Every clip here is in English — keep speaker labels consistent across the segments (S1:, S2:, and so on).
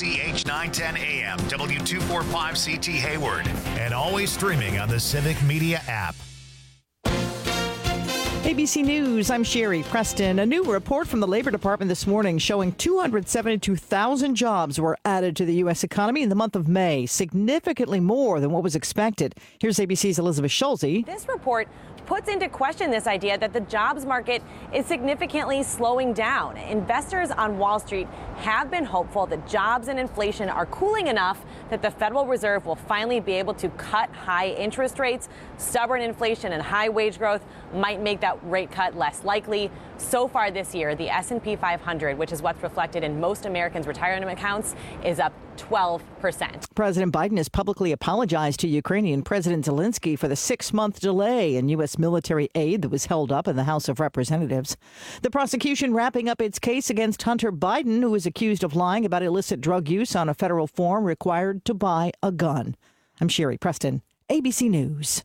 S1: WBZH 910 AM, W245CT Hayward, and always streaming on the Civic Media app.
S2: ABC News, I'm Sherry Preston. A new report from the Labor Department this morning showing 272,000 jobs were added to the U.S. economy in the month of May, significantly more than what was expected. Here's ABC's Elizabeth Schulze.
S3: This report puts into question this idea that the jobs market is significantly slowing down. Investors on Wall Street have been hopeful that jobs and inflation are cooling enough that the Federal Reserve will finally be able to cut high interest rates. Stubborn inflation and high wage growth might make that rate cut less likely. So far this year, the S&P 500, which is what's reflected in most Americans' retirement accounts, is up 12%.
S2: President Biden has publicly apologized to Ukrainian President Zelensky for the 6-month delay in U.S. military aid that was held up in the House of Representatives. The prosecution wrapping up its case against Hunter Biden, who is accused of lying about illicit drug use on a federal form required to buy a gun. I'm Sherry Preston, ABC News.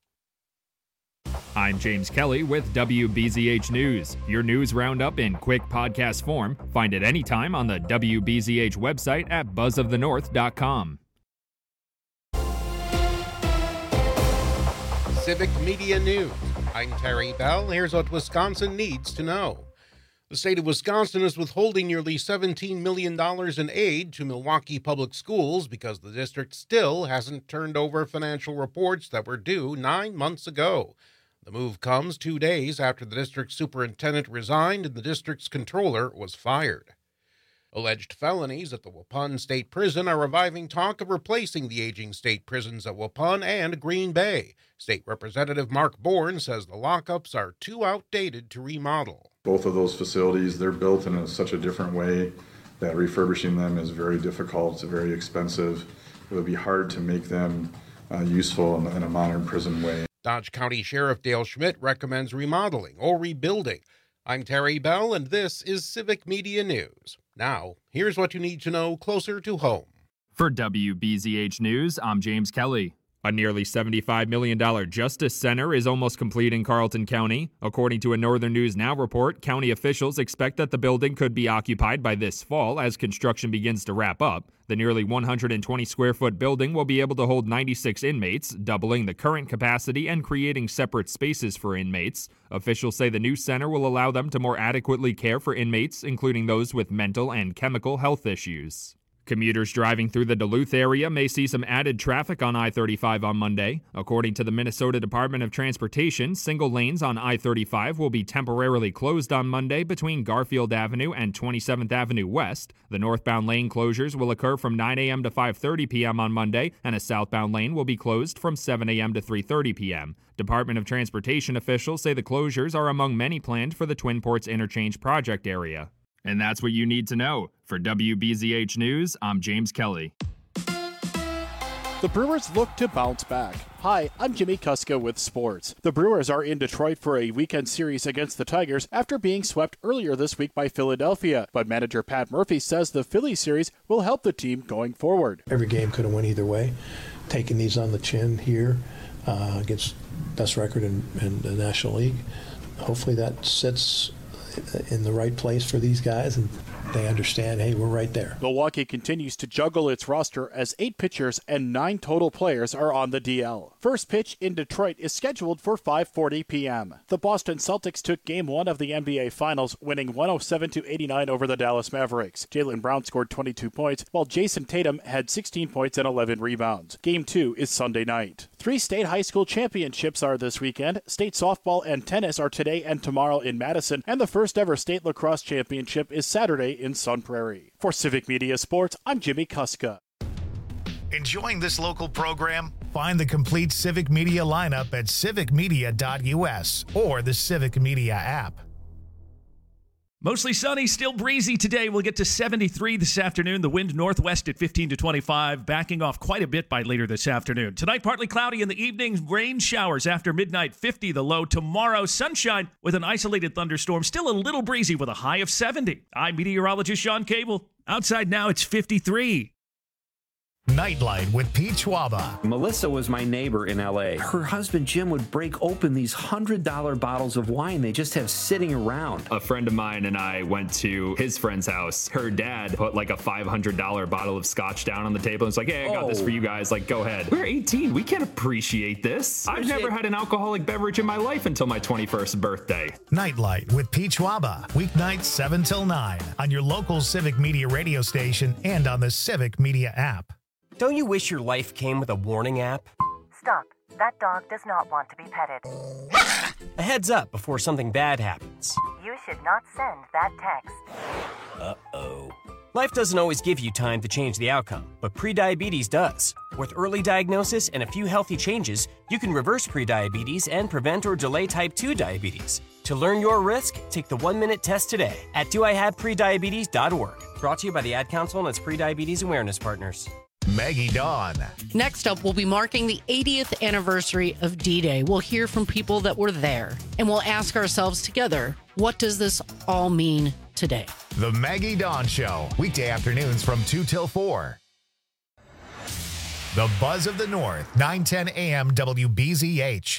S4: I'm James Kelly with WBZH News. Your news roundup in quick podcast form. Find it anytime on the WBZH website at buzzofthenorth.com.
S5: Civic Media News. I'm Terry Bell. Here's what Wisconsin needs to know. The state of Wisconsin is withholding nearly $17 million in aid to Milwaukee Public Schools because the district still hasn't turned over financial reports that were due 9 months ago. The move comes 2 days after the district superintendent resigned and the district's controller was fired. Alleged felonies at the Waupun State Prison are reviving talk of replacing the aging state prisons at Waupun and Green Bay. State Representative Mark Bourne says the lockups are too outdated to remodel.
S6: Both of those facilities, they're built in such a different way that refurbishing them is very difficult, very expensive. It would be hard to make them useful in a modern prison way.
S5: Dodge County Sheriff Dale Schmidt recommends remodeling or rebuilding. I'm Terry Bell, and this is Civic Media News. Now, here's what you need to know closer to home.
S4: For WBZH News, I'm James Kelly. A nearly $75 million Justice Center is almost complete in Carlton County. According to a Northern News Now report, county officials expect that the building could be occupied by this fall as construction begins to wrap up. The nearly 120-square-foot building will be able to hold 96 inmates, doubling the current capacity and creating separate spaces for inmates. Officials say the new center will allow them to more adequately care for inmates, including those with mental and chemical health issues. Commuters driving through the Duluth area may see some added traffic on I-35 on Monday. According to the Minnesota Department of Transportation, single lanes on I-35 will be temporarily closed on Monday between Garfield Avenue and 27th Avenue West. The northbound lane closures will occur from 9 a.m. to 5:30 p.m. on Monday, and a southbound lane will be closed from 7 a.m. to 3:30 p.m. Department of Transportation officials say the closures are among many planned for the Twin Ports Interchange project area. And that's what you need to know. For WBZH News, I'm James Kelly.
S7: The Brewers look to bounce back. Hi, I'm Jimmy Kuska with sports. The Brewers are in Detroit for a weekend series against the Tigers after being swept earlier this week by Philadelphia. But manager Pat Murphy says the Phillies series will help the team going forward.
S8: Every game could have went either way. Taking these on the chin here against best record in the National League. Hopefully that sits in the right place for these guys, and they understand, hey, we're right there.
S7: Milwaukee continues to juggle its roster as 8 pitchers and 9 total players are on the DL. First pitch in Detroit is scheduled for 5:40 p.m. The Boston Celtics took Game 1 of the NBA Finals, winning 107-89 over the Dallas Mavericks. Jaylen Brown scored 22 points, while Jason Tatum had 16 points and 11 rebounds. Game 2 is Sunday night. 3 state high school championships are this weekend. State softball and tennis are today and tomorrow in Madison, and the first ever state lacrosse championship is Saturday in Sun Prairie. For Civic Media Sports, I'm Jimmy Kuska.
S1: Enjoying this local program? Find the complete Civic Media lineup at civicmedia.us or the Civic Media app.
S9: Mostly sunny, still breezy today. We'll get to 73 this afternoon. The wind northwest at 15 to 25, backing off quite a bit by later this afternoon. Tonight, partly cloudy in the evening, rain showers after midnight, 50 the low. Tomorrow, sunshine with an isolated thunderstorm, still a little breezy with a high of 70. I'm meteorologist Sean Cable. Outside now, it's 53.
S1: Nightlight with Pete Schwaba.
S10: Melissa was my neighbor in LA. Her husband Jim would break open these $100 bottles of wine they just have sitting around.
S4: A friend of mine and I went to his friend's house. Her dad put like a $500 bottle of scotch down on the table and was like, hey, I got this for you guys. Like, go ahead. We're 18. We can't appreciate this. I've never had an alcoholic beverage in my life until my 21st birthday.
S1: Nightlight with Pete Schwaba. Weeknights 7 till 9 on your local Civic Media radio station and on the Civic Media app.
S11: Don't you wish your life came with a warning app?
S12: Stop. That dog does not want to be petted.
S11: A heads up before something bad happens.
S12: You should not send that text.
S11: Uh-oh. Life doesn't always give you time to change the outcome, but prediabetes does. With early diagnosis and a few healthy changes, you can reverse prediabetes and prevent or delay type 2 diabetes. To learn your risk, take the 1-minute test today at doihaveprediabetes.org. Brought to you by the Ad Council and its prediabetes awareness partners.
S1: Maggie Dawn.
S13: Next up, we'll be marking the 80th anniversary of D-Day. We'll hear from people that were there, and we'll ask ourselves together, what does this all mean today?
S1: The Maggie Dawn Show, weekday afternoons from 2 till 4. The Buzz of the North, 9:10 a.m. WBZH.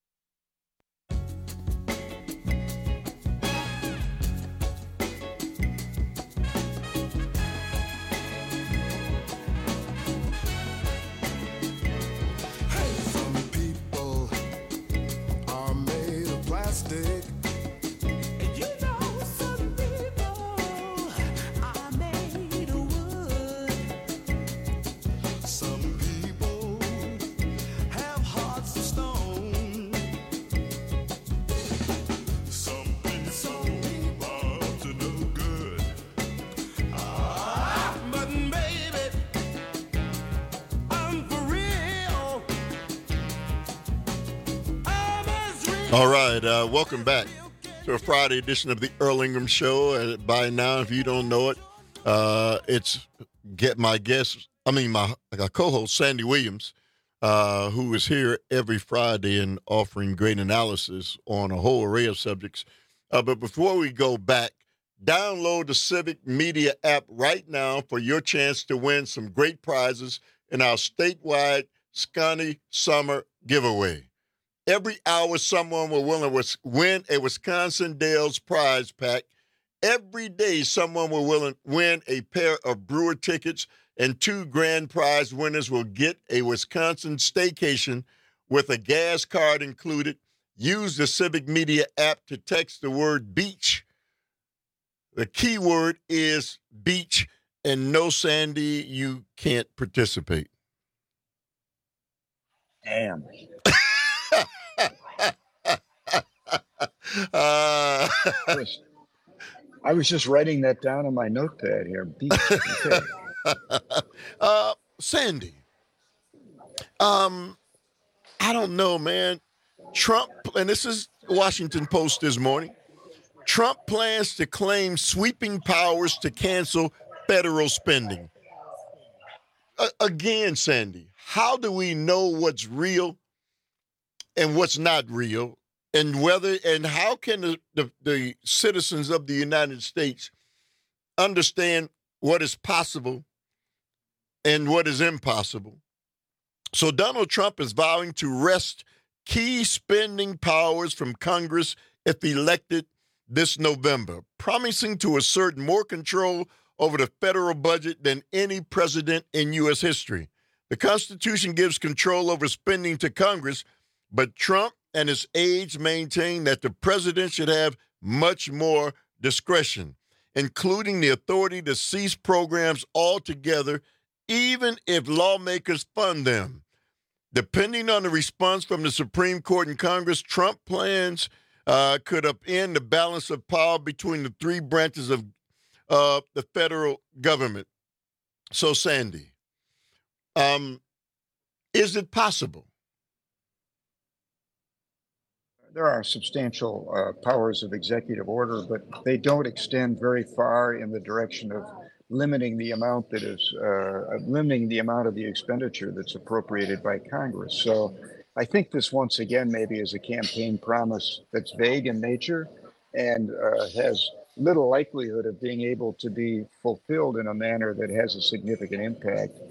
S14: All right, welcome back to a Friday edition of the Earl Ingram Show. By now, if you don't know it, it's my co-host Sandy Williams, who is here every Friday and offering great analysis on a whole array of subjects. But before we go back, download the Civic Media app right now for your chance to win some great prizes in our statewide Scotty Summer giveaway. Every hour, someone will win a Wisconsin Dells prize pack. Every day, someone will win a pair of Brewer tickets, and 2 grand prize winners will get a Wisconsin staycation with a gas card included. Use the Civic Media app to text the word beach. The key word is beach, and no, Sandy, you can't participate.
S15: Damn. I was just writing that down on my notepad here. Beach. Okay.
S14: Sandy, I don't know, man. Trump, and this is Washington Post this morning, Trump plans to claim sweeping powers to cancel federal spending. Again, Sandy, how do we know what's real and what's not real? And how can the citizens of the United States understand what is possible and what is impossible? So Donald Trump is vowing to wrest key spending powers from Congress if elected this November, promising to assert more control over the federal budget than any president in U.S. history. The Constitution gives control over spending to Congress, but Trump and his aides maintain that the president should have much more discretion, including the authority to cease programs altogether, even if lawmakers fund them. Depending on the response from the Supreme Court and Congress, Trump plans could upend the balance of power between the 3 branches of the federal government. So, Sandy, is it possible?
S15: There are substantial powers of executive order, but they don't extend very far in the direction of limiting the amount of the expenditure that's appropriated by Congress. So I think this once again maybe is a campaign promise that's vague in nature and has little likelihood of being able to be fulfilled in a manner that has a significant impact.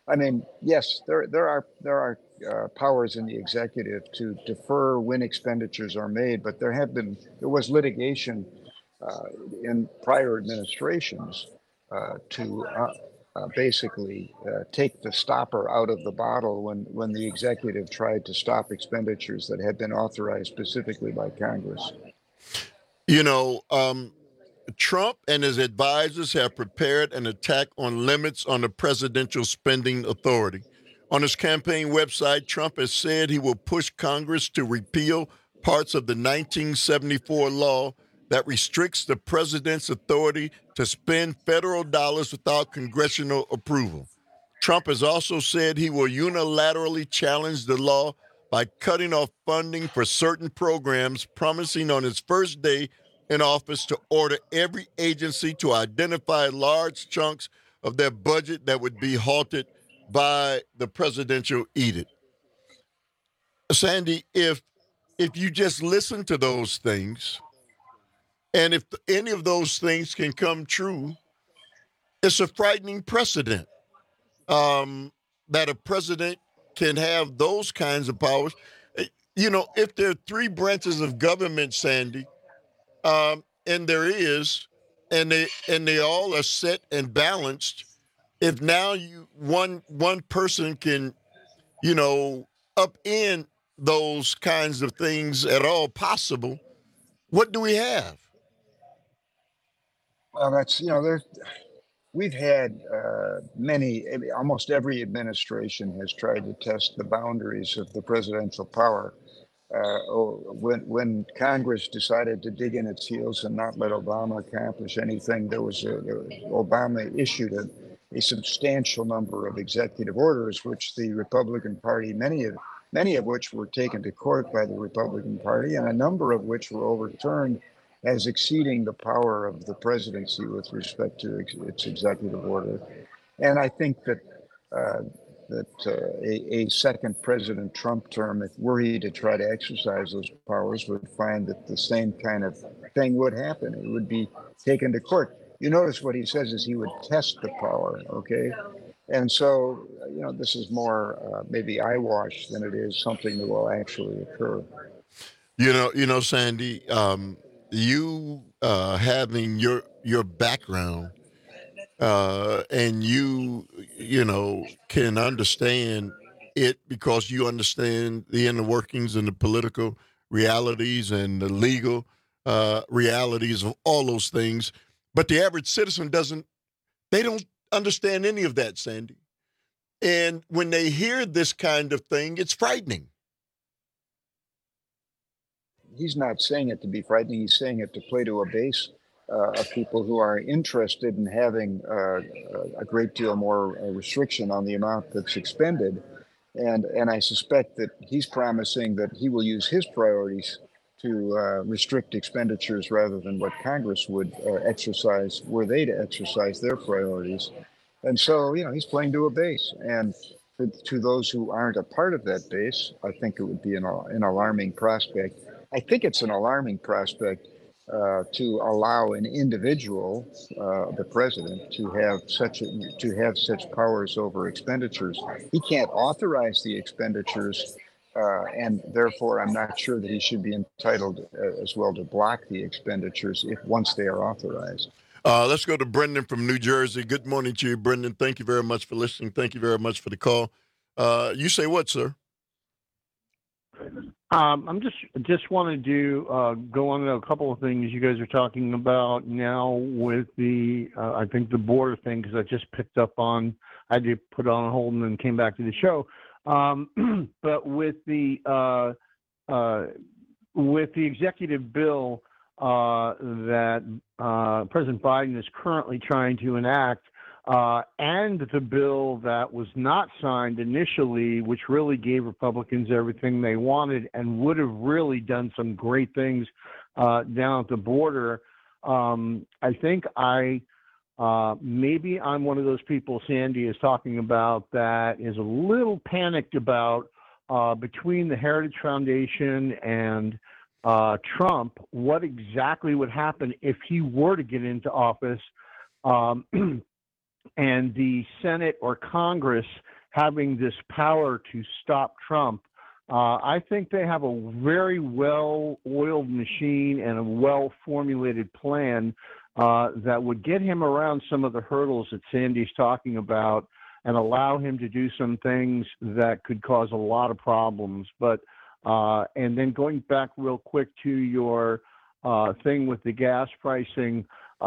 S15: I mean, yes, there are powers in the executive to defer when expenditures are made, but there was litigation in prior administrations to basically take the stopper out of the bottle when the executive tried to stop expenditures that had been authorized specifically by Congress.
S14: You know, Trump and his advisors have prepared an attack on limits on the presidential spending authority. On his campaign website, Trump has said he will push Congress to repeal parts of the 1974 law that restricts the president's authority to spend federal dollars without congressional approval. Trump has also said he will unilaterally challenge the law by cutting off funding for certain programs, promising on his first day in office to order every agency to identify large chunks of their budget that would be halted by the presidential edict. Sandy, if you just listen to those things, and if any of those things can come true, it's a frightening precedent that a president can have those kinds of powers. You know, if there are three branches of government, Sandy, and there is, and they all are set and balanced, if now one person can, you know, upend those kinds of things at all possible, what do we have?
S15: Well, that's, we've had almost every administration has tried to test the boundaries of the presidential power. When Congress decided to dig in its heels and not let Obama accomplish anything, Obama issued a substantial number of executive orders, which the Republican Party, many of which were taken to court by the Republican Party, and a number of which were overturned as exceeding the power of the presidency with respect to its executive order. And I think that a second President Trump term, if were he to try to exercise those powers, would find that the same kind of thing would happen. It would be taken to court. You notice what he says is he would test the power, okay? And so, this is more maybe eyewash than it is something that will actually occur.
S14: Sandy, you having your background and you can understand it because you understand the inner workings and the political realities and the legal realities of all those things. But the average citizen they don't understand any of that, Sandy. And when they hear this kind of thing, it's frightening.
S15: He's not saying it to be frightening. He's saying it to play to a base of people who are interested in having a great deal more restriction on the amount that's expended. And I suspect that he's promising that he will use his priorities to restrict expenditures rather than what Congress would exercise were they to exercise their priorities. And so, he's playing to a base. And to those who aren't a part of that base, I think it would be an alarming prospect. I think it's an alarming prospect to allow an individual, the president, to have such powers over expenditures. He can't authorize the expenditures, and therefore I'm not sure that he should be entitled as well to block the expenditures once they are authorized.
S14: Let's go to Brendan from New Jersey. Good morning to you, Brendan. Thank you very much for listening. Thank you very much for the call. You say what, sir?
S16: I'm just wanted to go on to a couple of things you guys are talking about now with the I think the border thing, because I just picked up on, I had to put it on hold and then came back to the show. But with the executive bill that President Biden is currently trying to enact, and the bill that was not signed initially, which really gave Republicans everything they wanted and would have really done some great things down at the border. I think maybe I'm one of those people Sandy is talking about that is a little panicked about between the Heritage Foundation and Trump, what exactly would happen if he were to get into office. And the Senate or Congress having this power to stop Trump, I think they have a very well-oiled machine and a well-formulated plan that would get him around some of the hurdles that Sandy's talking about and allow him to do some things that could cause a lot of problems. But and then going back real quick to your thing with the gas pricing,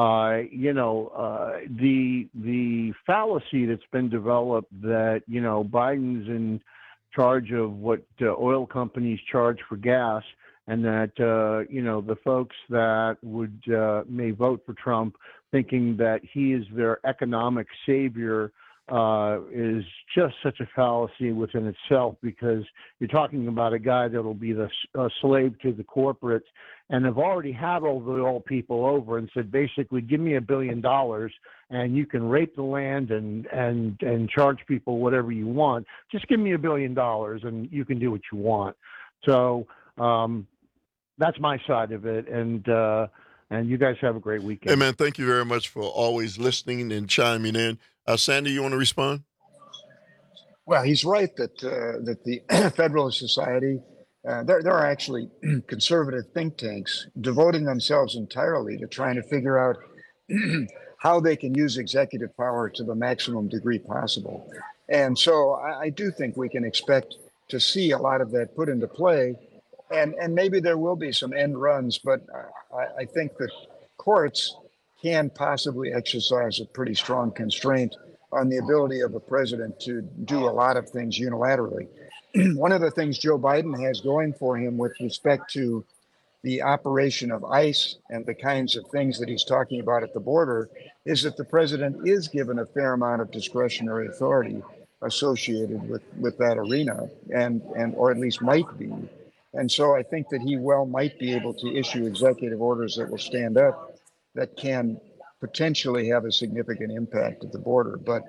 S16: the fallacy that's been developed that, Biden's in charge of what oil companies charge for gas, and that, the folks that would may vote for Trump thinking that he is their economic savior is just such a fallacy within itself, because you're talking about a guy that will be the slave to the corporates and have already had all the oil people over and said, basically, give me $1 billion and you can rape the land and charge people whatever you want. Just give me $1 billion and you can do what you want. So that's my side of it. And you guys have a great weekend.
S14: Hey, man, thank you very much for always listening and chiming in. Sandy, you want to respond?
S15: Well, he's right that the Federalist Society, there are actually conservative think tanks devoting themselves entirely to trying to figure out how they can use executive power to the maximum degree possible. And so I do think we can expect to see a lot of that put into play. And maybe there will be some end runs, but I think that courts can possibly exercise a pretty strong constraint on the ability of a president to do a lot of things unilaterally. One of the things Joe Biden has going for him with respect to the operation of ICE and the kinds of things that he's talking about at the border is that the president is given a fair amount of discretionary authority associated with that arena, and or at least might be. And so I think that he might be able to issue executive orders that will stand up that can potentially have a significant impact at the border. But,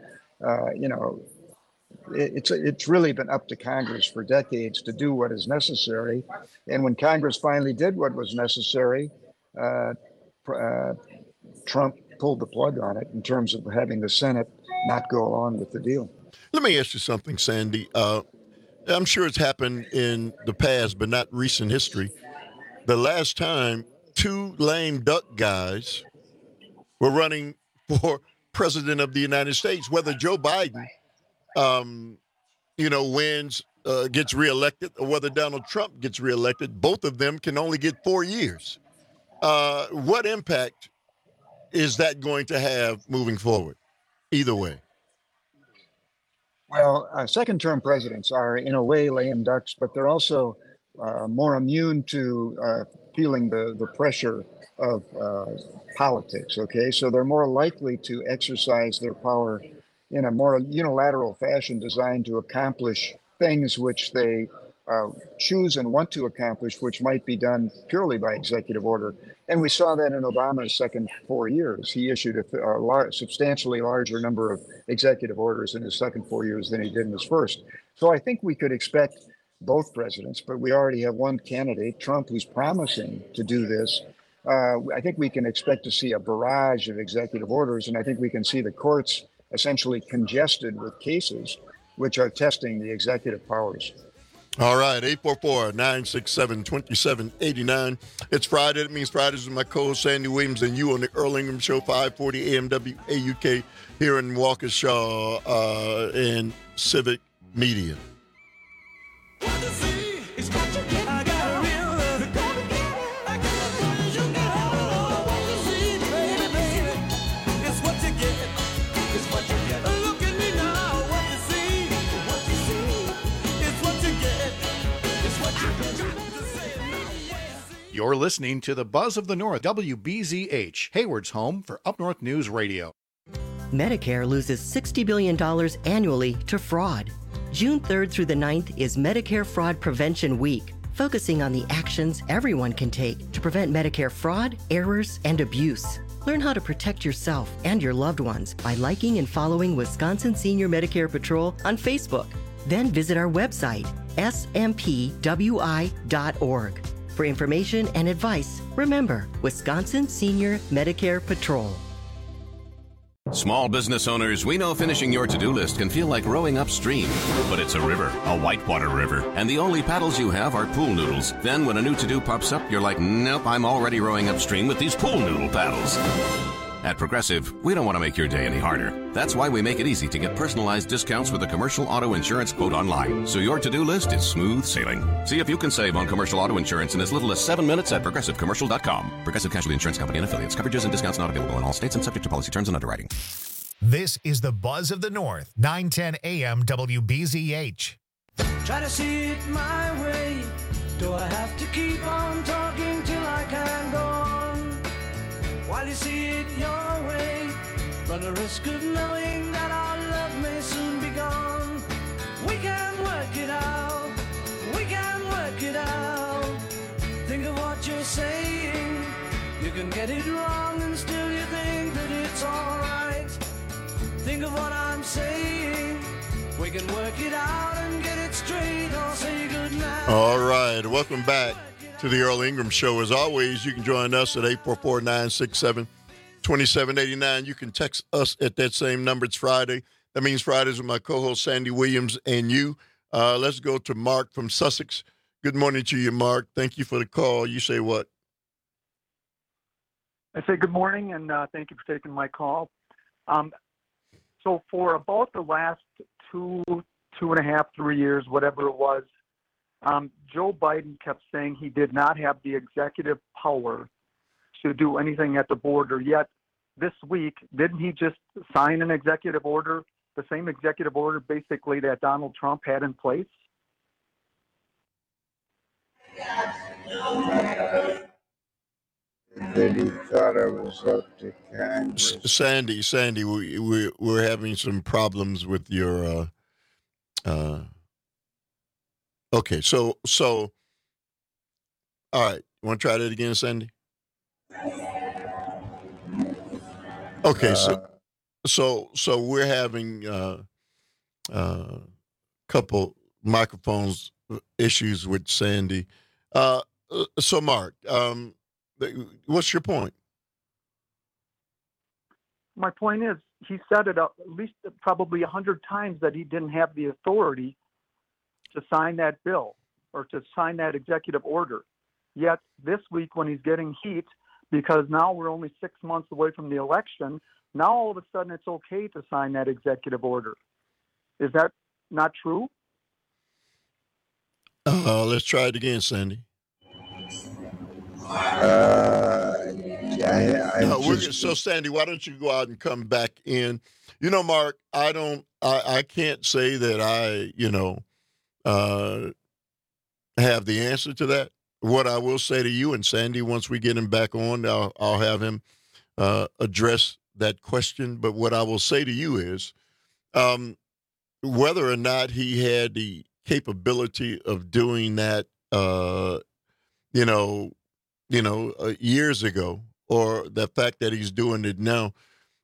S15: it's really been up to Congress for decades to do what is necessary. And when Congress finally did what was necessary, Trump pulled the plug on it in terms of having the Senate not go along with the deal.
S14: Let me ask you something, Sandy. I'm sure it's happened in the past, but not recent history. The last time two lame duck guys were running for president of the United States, whether Joe Biden, wins, gets reelected, or whether Donald Trump gets reelected, both of them can only get 4 years. What impact is that going to have moving forward? Either way.
S15: Well, second-term presidents are, in a way, lame ducks, but they're also more immune to feeling the pressure of politics, okay? So they're more likely to exercise their power in a more unilateral fashion designed to accomplish things which they choose and want to accomplish, which might be done purely by executive order. And we saw that in Obama's second 4 years. He issued a substantially larger number of executive orders in his second 4 years than he did in his first. So I think we could expect both presidents, but we already have one candidate, Trump, who's promising to do this. I think we can expect to see a barrage of executive orders, and I think we can see the courts essentially congested with cases which are testing the executive powers.
S14: All right, 844-967-2789. It's Friday. It means Fridays with my co-host Sandy Williams and you on the Earl Ingram Show, 540 AM WAUK here in Waukesha in Civic Media.
S17: You're listening to the Buzz of the North, WBZH, Hayward's home for Up North News Radio.
S18: Medicare loses $60 billion annually to fraud. June 3rd through the 9th is Medicare Fraud Prevention Week, focusing on the actions everyone can take to prevent Medicare fraud, errors, and abuse. Learn how to protect yourself and your loved ones by liking and following Wisconsin Senior Medicare Patrol on Facebook. Then visit our website, smpwi.org. For information and advice, remember Wisconsin Senior Medicare Patrol.
S19: Small business owners, we know finishing your to-do list can feel like rowing upstream, but it's a river, a whitewater river, and the only paddles you have are pool noodles. Then when a new to-do pops up, you're like, nope, I'm already rowing upstream with these pool noodle paddles. At Progressive, we don't want to make your day any harder. That's why we make it easy to get personalized discounts with a commercial auto insurance quote online, so your to-do list is smooth sailing. See if you can save on commercial auto insurance in as little as 7 minutes at ProgressiveCommercial.com. Progressive Casualty Insurance Company and Affiliates. Coverages and discounts not available in all states and subject to policy terms and underwriting.
S1: This is the Buzz of the North, 910 AM WBZH.
S20: Try to see it my way. Do I have to keep on talking till I can go on? While you see it your way, run the risk of knowing that our love may soon be gone. We can work it out. We can work it out. Think of what you're saying. You can get it wrong and still you think that it's alright. Think of what I'm saying. We can work it out and get it straight. I'll say goodnight.
S14: All right. Welcome back to the Earl Ingram Show. As always, you can join us at 844-967-2789. You can text us at that same number. It's Friday. That means Fridays with my co-host Sandy Williams and you. Let's go to Mark from Sussex. Good morning to you, Mark. Thank you for the call. You say what?
S21: I say good morning, and thank you for taking my call. So for about the last 2.5, 3 years, whatever it was, Joe Biden kept saying he did not have the executive power to do anything at the border. Yet this week, didn't he just sign an executive order, the same executive order basically that Donald Trump had in place?
S22: That he thought it was up to Congress.
S14: Sandy, we're having some problems with your. Okay, so, all right. You want to try that again, Sandy? Okay, so we're having couple microphones issues with Sandy. So, Mark, what's your point?
S21: My point is, he said it at least probably 100 times that he didn't have the authority to sign that bill or to sign that executive order. Yet this week, when he's getting heat, because now we're only 6 months away from the election, now all of a sudden it's okay to sign that executive order. Is that not true?
S14: Let's try it again, Sandy. So Sandy, why don't you go out and come back in? You know, Mark, I can't say that I have the answer to that. What I will say to you and Sandy, once we get him back on, I'll have him address that question. But what I will say to you is whether or not he had the capability of doing that, years ago, or the fact that he's doing it now,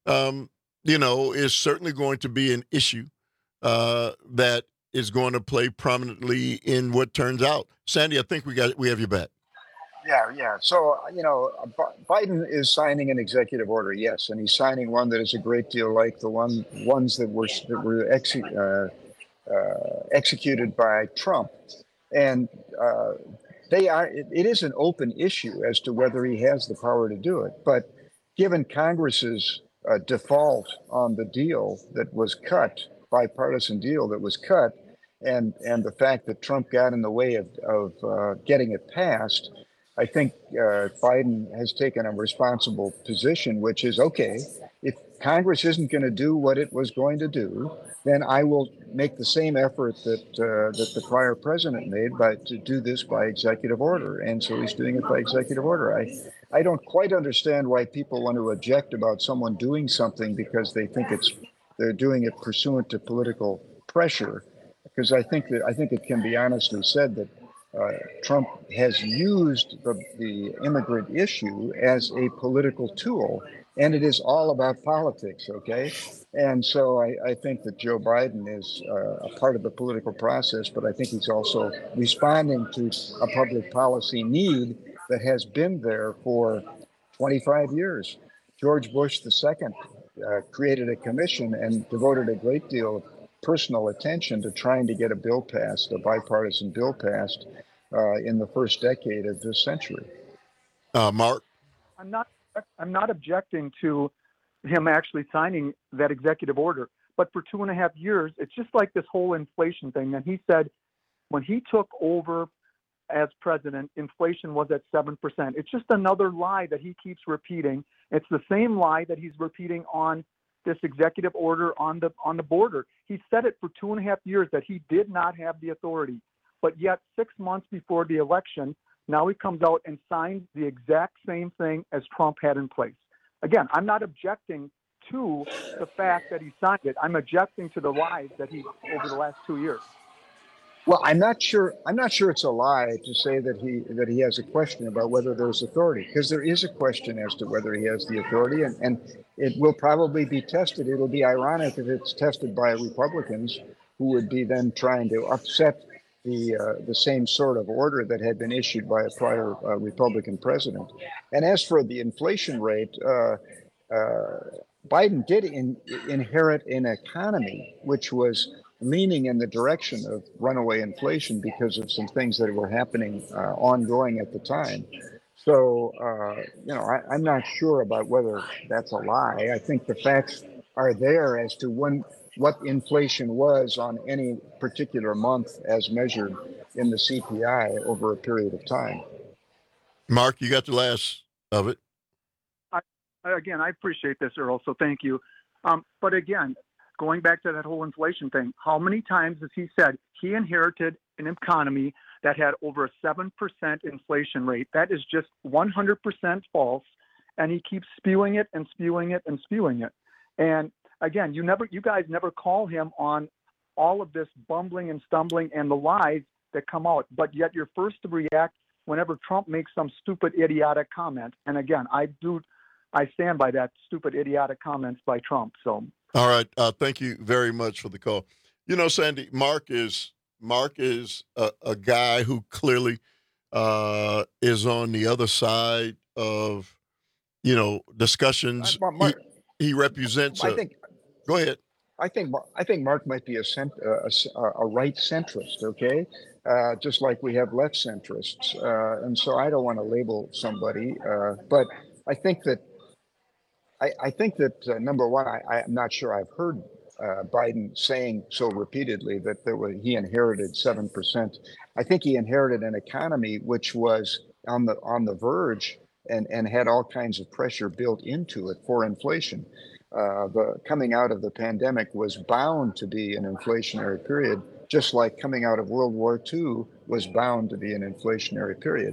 S14: is certainly going to be an issue that is going to play prominently in what turns out. Sandy, I think we have you back.
S15: Yeah. So, Biden is signing an executive order, yes, and he's signing one that is a great deal like the ones that were executed by Trump, and it is an open issue as to whether he has the power to do it. But given Congress's default on the deal that was cut, bipartisan deal that was cut, and the fact that Trump got in the way of getting it passed, I think Biden has taken a responsible position, which is, okay, if Congress isn't going to do what it was going to do, then I will make the same effort that the prior president made to do this by executive order. And so he's doing it by executive order. I don't quite understand why people want to object about someone doing something because they think they're doing it pursuant to political pressure. Because I think it can be honestly said that Trump has used the immigrant issue as a political tool, and it is all about politics, okay? And so I think that Joe Biden is a part of the political process, but I think he's also responding to a public policy need that has been there for 25 years. George Bush II created a commission and devoted a great deal of personal attention to trying to get a bill passed, a bipartisan bill passed in the first decade of this century.
S14: Mark?
S21: I'm not objecting to him actually signing that executive order, but for 2.5 years, it's just like this whole inflation thing. And he said when he took over as president, inflation was at 7%. It's just another lie that he keeps repeating. It's the same lie that he's repeating on this executive order on the border. He said it for 2.5 years that he did not have the authority, but yet 6 months before the election, now he comes out and signs the exact same thing as Trump had in place. Again, I'm not objecting to the fact that he signed it. I'm objecting to the lies that he over the last 2 years.
S15: Well, I'm not sure it's a lie to say that he has a question about whether there's authority, because there is a question as to whether he has the authority, and it will probably be tested. It'll be ironic if it's tested by Republicans who would be then trying to upset the same sort of order that had been issued by a prior Republican president. And as for the inflation rate, Biden did inherit an economy which was leaning in the direction of runaway inflation because of some things that were happening ongoing at the time. So, I'm not sure about whether that's a lie. I think the facts are there as to what inflation was on any particular month as measured in the CPI over a period of time.
S14: Mark, you got the last of it.
S21: Again, I appreciate this, Earl, so thank you. But again, going back to that whole inflation thing, how many times has he said he inherited an economy that had over a 7% inflation rate? That is just 100% false, and he keeps spewing it and spewing it and spewing it. And again, you guys never call him on all of this bumbling and stumbling and the lies that come out, but yet you're first to react whenever Trump makes some stupid, idiotic comment. And again, I stand by that stupid, idiotic comments by Trump. So.
S14: All right. Thank you very much for the call. You know, Sandy, Mark is a guy who clearly is on the other side of, discussions.
S15: Mark,
S14: he represents. Go ahead.
S15: I think Mark might be a right centrist. Okay, just like we have left centrists, and so I don't want to label somebody, but I think that. I think that number one, I'm not sure I've heard Biden saying so repeatedly that he inherited 7%. I think he inherited an economy which was on the verge and had all kinds of pressure built into it for inflation. The coming out of the pandemic was bound to be an inflationary period, just like coming out of World War II was bound to be an inflationary period.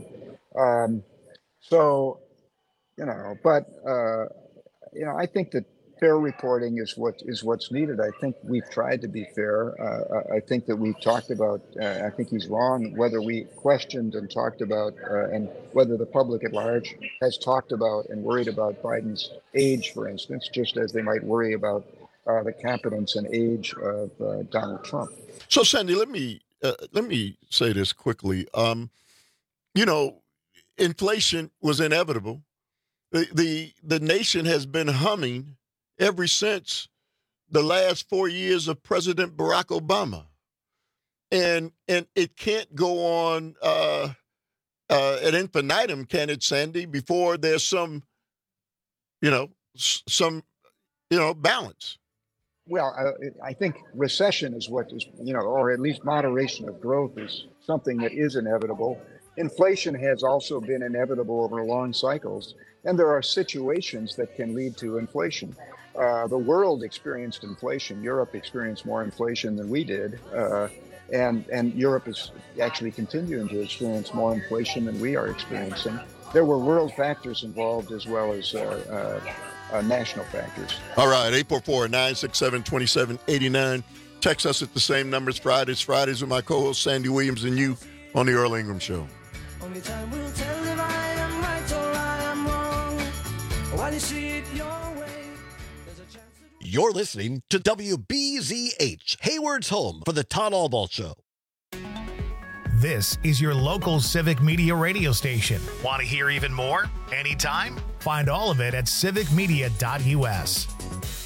S15: I think that fair reporting is what's needed. I think we've tried to be fair. I think that we've talked about. I think he's wrong whether we questioned and talked about, and whether the public at large has talked about and worried about Biden's age, for instance, just as they might worry about the competence and age of Donald Trump.
S14: So, Sandy, let me say this quickly. Inflation was inevitable. The nation has been humming ever since the last 4 years of President Barack Obama, and it can't go on ad infinitum, can it, Sandy? Before there's some balance.
S15: Well, I think recession is what is, or at least moderation of growth is something that is inevitable. Inflation has also been inevitable over long cycles, and there are situations that can lead to inflation. The world experienced inflation. Europe experienced more inflation than we did, and Europe is actually continuing to experience more inflation than we are experiencing. There were world factors involved as well as national factors.
S14: All right, 844-967-2789. Text us at the same numbers. Fridays with my co-host Sandy Williams and you on the Earl Ingram Show.
S20: Only time will tell if I am right or I am wrong. While you see it your way, there's a chance that...
S2: You're listening to WBZH, Hayward's home for the Todd Albaugh Show.
S1: This is your local Civic Media radio station. Want to hear even more? Anytime? Find all of it at civicmedia.us.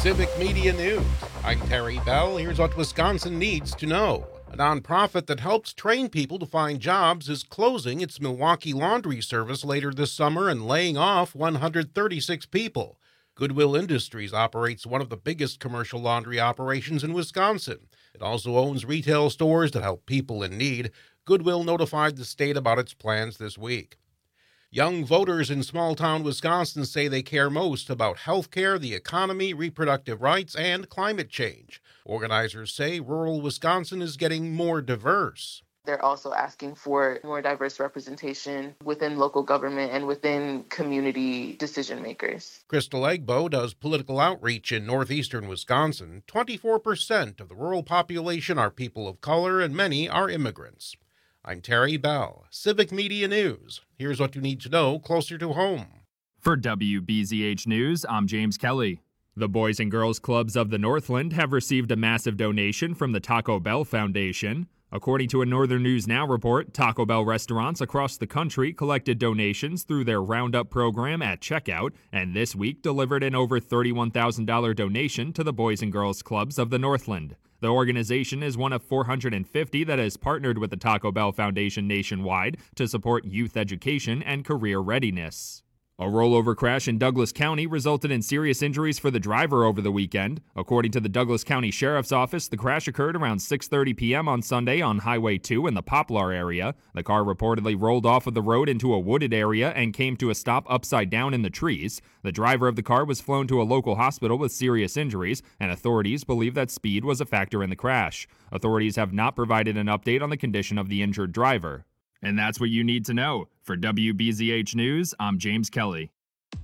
S5: Civic Media News. I'm Terry Bell. Here's what Wisconsin needs to know. A nonprofit that helps train people to find jobs is closing its Milwaukee laundry service later this summer and laying off 136 people. Goodwill Industries operates one of the biggest commercial laundry operations in Wisconsin. It also owns retail stores that help people in need. Goodwill notified the state about its plans this week. Young voters in small-town Wisconsin say they care most about health care, the economy, reproductive rights, and climate change. Organizers say rural Wisconsin is getting more diverse.
S3: They're also asking for more diverse representation within local government and within community decision makers.
S5: Crystal Egbo does political outreach in northeastern Wisconsin. 24% of the rural population are people of color, and many are immigrants. I'm Terry Bell, Civic Media News. Here's what you need to know closer to home.
S4: For WBZH News, I'm James Kelly. The Boys and Girls Clubs of the Northland have received a massive donation from the Taco Bell Foundation. According to a Northern News Now report, Taco Bell restaurants across the country collected donations through their Roundup program at checkout, and this week delivered an over $31,000 donation to the Boys and Girls Clubs of the Northland. The organization is one of 450 that has partnered with the Taco Bell Foundation nationwide to support youth education and career readiness. A rollover crash in Douglas County resulted in serious injuries for the driver over the weekend. According to the Douglas County Sheriff's Office, the crash occurred around 6:30 p.m. on Sunday on Highway 2 in the Poplar area. The car reportedly rolled off of the road into a wooded area and came to a stop upside down in the trees. The driver of the car was flown to a local hospital with serious injuries, and authorities believe that speed was a factor in the crash. Authorities have not provided an update on the condition of the injured driver. And that's what you need to know. For WBZH News, I'm James Kelly.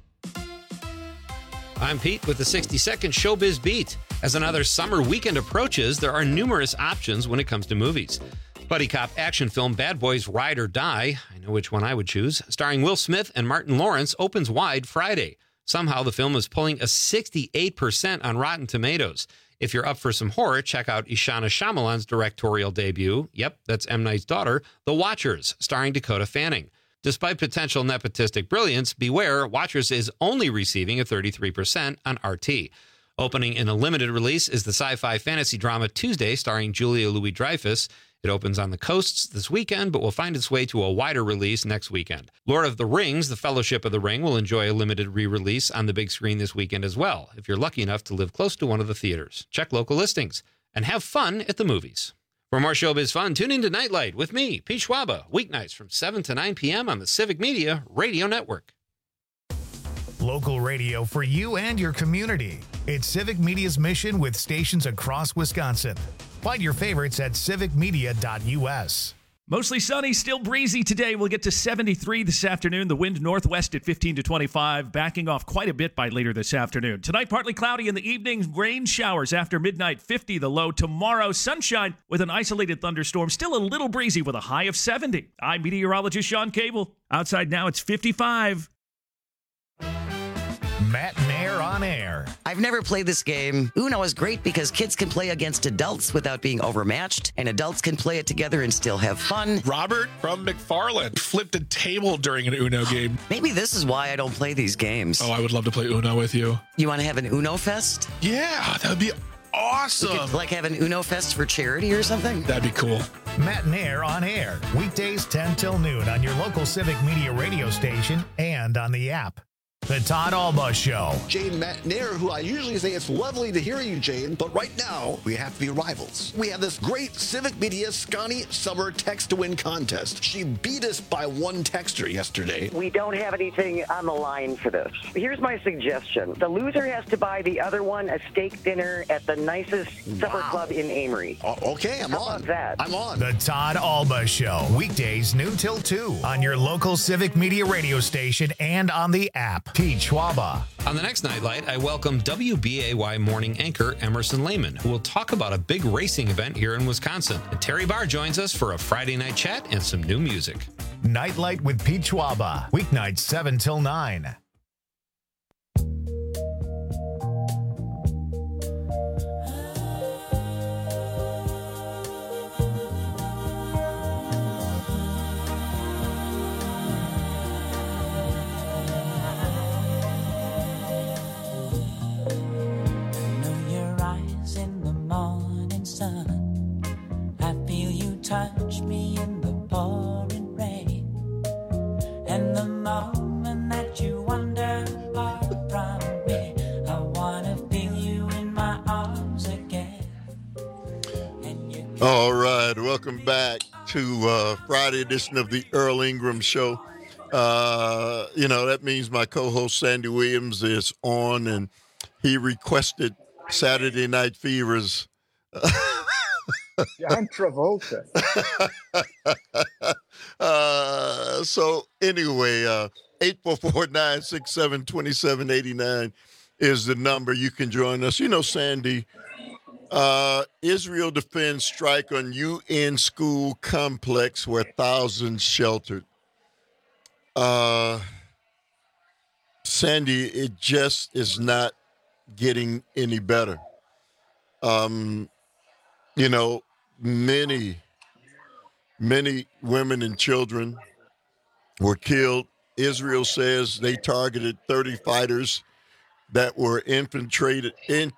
S6: I'm Pete with the 60-second Showbiz Beat. As another summer weekend approaches, there are numerous options when it comes to movies. Buddy cop action film Bad Boys Ride or Die, I know which one I would choose, starring Will Smith and Martin Lawrence, opens wide Friday. Somehow the film is pulling a 68% on Rotten Tomatoes. If you're up for some horror, check out Ishana Shyamalan's directorial debut. Yep, that's M. Night's daughter, The Watchers, starring Dakota Fanning. Despite potential nepotistic brilliance, beware, Watchers is only receiving a 33% on RT. Opening in a limited release is the sci-fi fantasy drama Tuesday, starring Julia Louis-Dreyfus. It opens on the coasts this weekend, but will find its way to a wider release next weekend. Lord of the Rings, The Fellowship of the Ring, will enjoy a limited re-release on the big screen this weekend as well, if you're lucky enough to live close to one of the theaters. Check local listings and have fun at the movies. For more showbiz fun, tune in to Nightlight with me, Pete Schwaba, weeknights from 7 to 9 p.m. on the Civic Media Radio Network.
S1: Local radio for you and your community. It's Civic Media's mission with stations across Wisconsin. Find your favorites at civicmedia.us.
S9: Mostly sunny, still breezy today. We'll get to 73 this afternoon. The wind northwest at 15 to 25, backing off quite a bit by later this afternoon. Tonight, partly cloudy in the evening, rain showers after midnight, 50 the low. Tomorrow, sunshine with an isolated thunderstorm, still a little breezy with a high of 70. I'm meteorologist Sean Cable. Outside now, it's 55.
S1: Matt Nair on air.
S23: I've never played this game. Uno is great because kids can play against adults without being overmatched, and adults can play it together and still have fun.
S24: Robert from McFarland flipped a table during an Uno game.
S23: Maybe this is why I don't play these games.
S24: Oh, I would love to play Uno with you.
S23: You want to have an Uno Fest?
S24: Yeah, that would be awesome.
S23: We could, like, have an Uno Fest for charity or something?
S24: That'd be cool.
S1: Matt Nair on air. Weekdays 10 till noon on your local Civic Media radio station and on the app. The Todd Alba Show.
S2: Jane Matt Nair, who I usually say it's lovely to hear you, Jane, but right now we have to be rivals. We have this great Civic Media Scotty Summer Text to Win contest. She beat us by one texter yesterday.
S25: We don't have anything on the line for this. Here's my suggestion. The loser has to buy the other one a steak dinner at the nicest supper club in Amory.
S2: Okay, I'm
S25: How
S2: on.
S25: about that?
S2: I'm on.
S1: The Todd Alba Show. Weekdays noon till 2 on your local Civic Media radio station and on the app. Pete Schwaba.
S6: On the next Nightlight, I welcome WBAY morning anchor Emerson Lehman, who will talk about a big racing event here in Wisconsin. And Terry Barr joins us for a Friday night chat and some new music.
S1: Nightlight with Pete Schwaba. Weeknights 7 till 9.
S14: All right, welcome back to Friday edition of the Earl Ingram Show. That means my co-host Sandy Williams is on, and he requested Saturday Night Fever's
S15: John Travolta.
S14: So anyway, 844-967-2789 is the number. You can join us. Sandy, Israel defends strike on UN school complex where thousands sheltered. Sandy, it just is not getting any better. Many women and children were killed. Israel says they targeted 30 fighters that were infiltrated in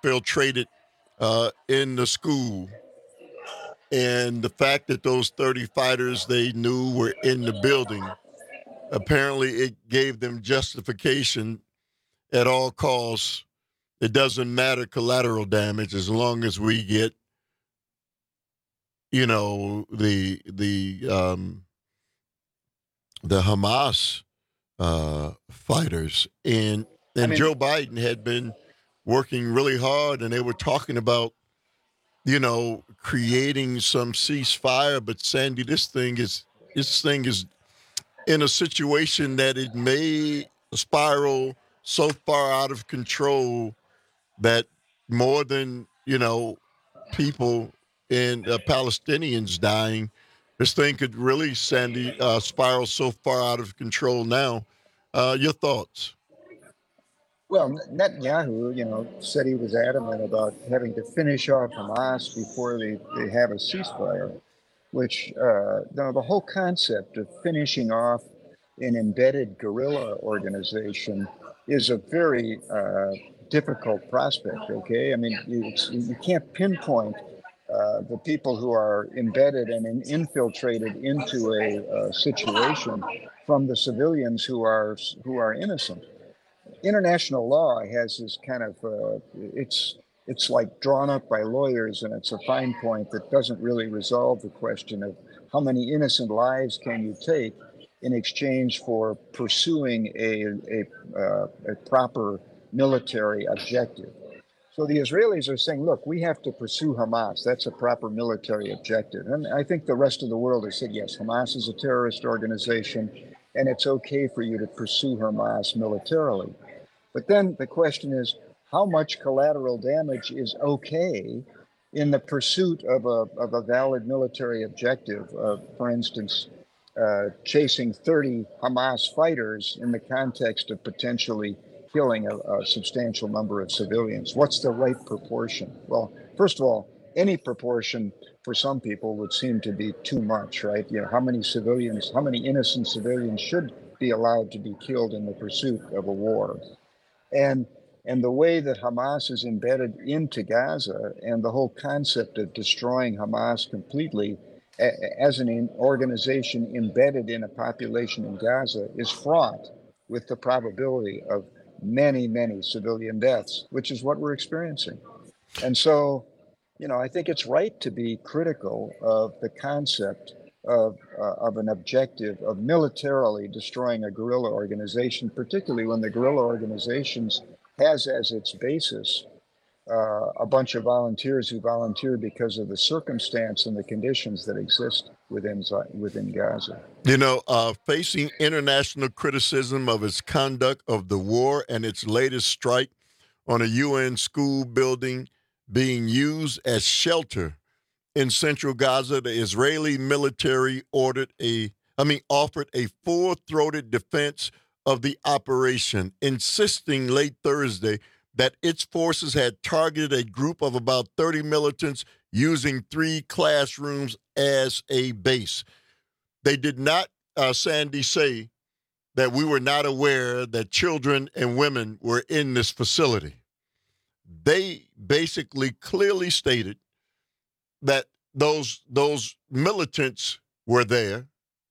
S14: the school. And the fact that those 30 fighters they knew were in the building, apparently it gave them justification at all costs. It doesn't matter collateral damage as long as we get, the Hamas fighters. And Joe Biden had been working really hard, and they were talking about, creating some ceasefire. But Sandy, this thing is in a situation that it may spiral so far out of control that more than, people and Palestinians dying, this thing could really, Sandy, spiral so far out of control now. Your thoughts?
S15: Well, Netanyahu, said he was adamant about having to finish off Hamas before they have a ceasefire, which the whole concept of finishing off an embedded guerrilla organization is a very difficult prospect, okay? I mean, you can't pinpoint the people who are embedded and infiltrated into a situation from the civilians who are innocent. International law has this kind of it's like drawn up by lawyers, and it's a fine point that doesn't really resolve the question of how many innocent lives can you take in exchange for pursuing a proper military objective. So the Israelis are saying, look, we have to pursue Hamas. That's a proper military objective. And I think the rest of the world has said, yes, Hamas is a terrorist organization, and it's okay for you to pursue Hamas militarily. But then the question is, how much collateral damage is okay in the pursuit of a valid military objective? For instance, chasing 30 Hamas fighters in the context of potentially killing a substantial number of civilians. What's the right proportion? Well, first of all, any proportion for some people would seem to be too much, right? How many innocent civilians should be allowed to be killed in the pursuit of a war? And the way that Hamas is embedded into Gaza and the whole concept of destroying Hamas completely as an organization embedded in a population in Gaza is fraught with the probability of many, many civilian deaths, which is what we're experiencing. And so, I think it's right to be critical of the concept of an objective of militarily destroying a guerrilla organization, particularly when the guerrilla organizations has as its basis a bunch of volunteers who volunteer because of the circumstance and the conditions that exist within Gaza.
S14: Facing international criticism of its conduct of the war and its latest strike on a UN school building being used as shelter in central Gaza, the Israeli military offered a full-throated defense of the operation, insisting late Thursday that its forces had targeted a group of about 30 militants using 3 classrooms as a base. They did not, Sandy, say that we were not aware that children and women were in this facility. They basically clearly stated that those militants were there,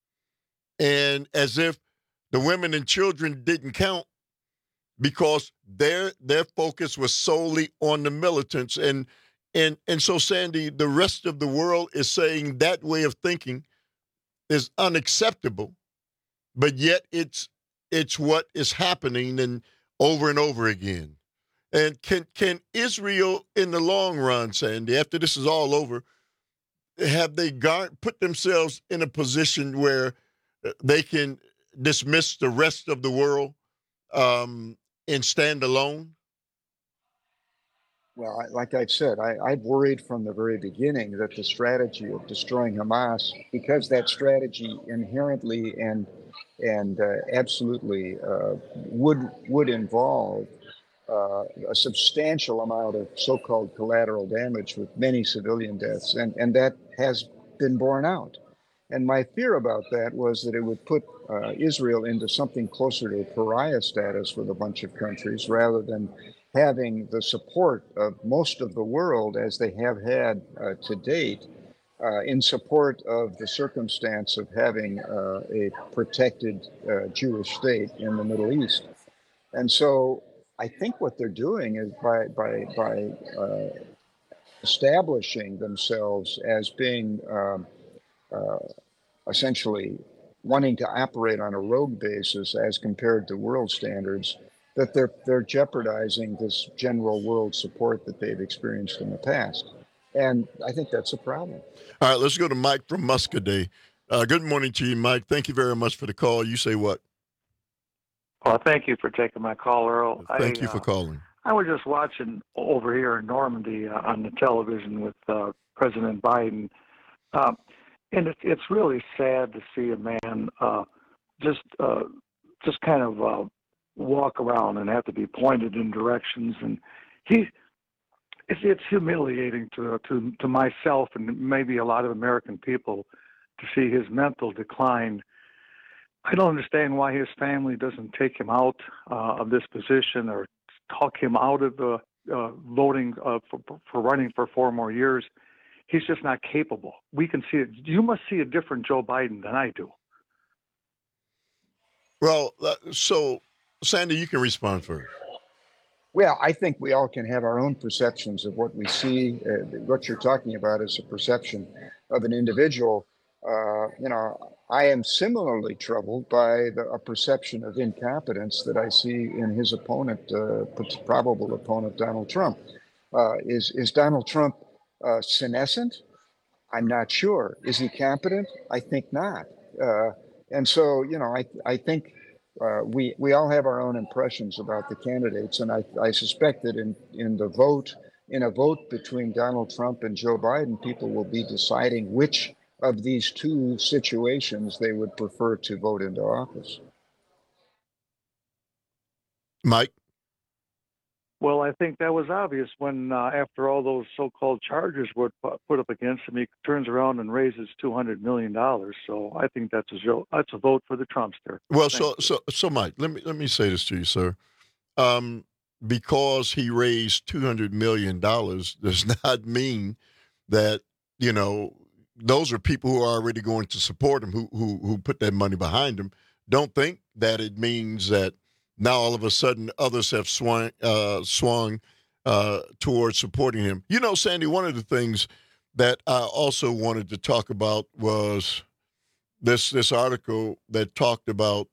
S14: and as if the women and children didn't count because their focus was solely on the militants. And And so, Sandy, the rest of the world is saying that way of thinking is unacceptable, but yet it's what is happening and over again. And can Israel, in the long run, Sandy, after this is all over, have they put themselves in a position where they can dismiss the rest of the world and stand alone?
S15: Well, like I've said, I've worried from the very beginning that the strategy of destroying Hamas, because that strategy inherently and absolutely would involve a substantial amount of so-called collateral damage with many civilian deaths, and that has been borne out. And my fear about that was that it would put Israel into something closer to pariah status with a bunch of countries, rather than having the support of most of the world, as they have had to date, in support of the circumstance of having a protected Jewish state in the Middle East. And so I think what they're doing is by establishing themselves as being essentially wanting to operate on a rogue basis as compared to world standards, that they're jeopardizing this general world support that they've experienced in the past. And I think that's a problem.
S14: All right, let's go to Mike from Muscadet. Good morning to you, Mike. Thank you very much for the call. You say what?
S7: Well, thank you for taking my call, Earl.
S14: Thank you for calling.
S7: I was just watching over here in Normandy on the television with President Biden. And it's really sad to see a man just kind of walk around and have to be pointed in directions, and it's humiliating to myself and maybe a lot of American people to see his mental decline. I don't understand why his family doesn't take him out of this position or talk him out of voting for running for 4 more years. He's just not capable. We can see it. You must see a different Joe Biden than I do.
S14: Well, so Sandy, you can respond first.
S15: Well, I think we all can have our own perceptions of what we see. What you're talking about is a perception of an individual. I am similarly troubled by a perception of incompetence that I see in his opponent, probable opponent, Donald Trump. Is Donald Trump senescent? I'm not sure. Is he competent? I think not. And so, I think we all have our own impressions about the candidates, and I suspect that in a vote between Donald Trump and Joe Biden, people will be deciding which of these two situations they would prefer to vote into office.
S14: Mike?
S7: Well, I think that was obvious when, after all those so-called charges were put up against him, he turns around and raises $200 million. So I think that's a vote for the Trumpster.
S14: Well, so Mike, let me say this to you, sir. Because he raised $200 million does not mean that, those are people who are already going to support him, who put that money behind him. Don't think that it means that now all of a sudden others have swung towards supporting him. Sandy, one of the things that I also wanted to talk about was this article that talked about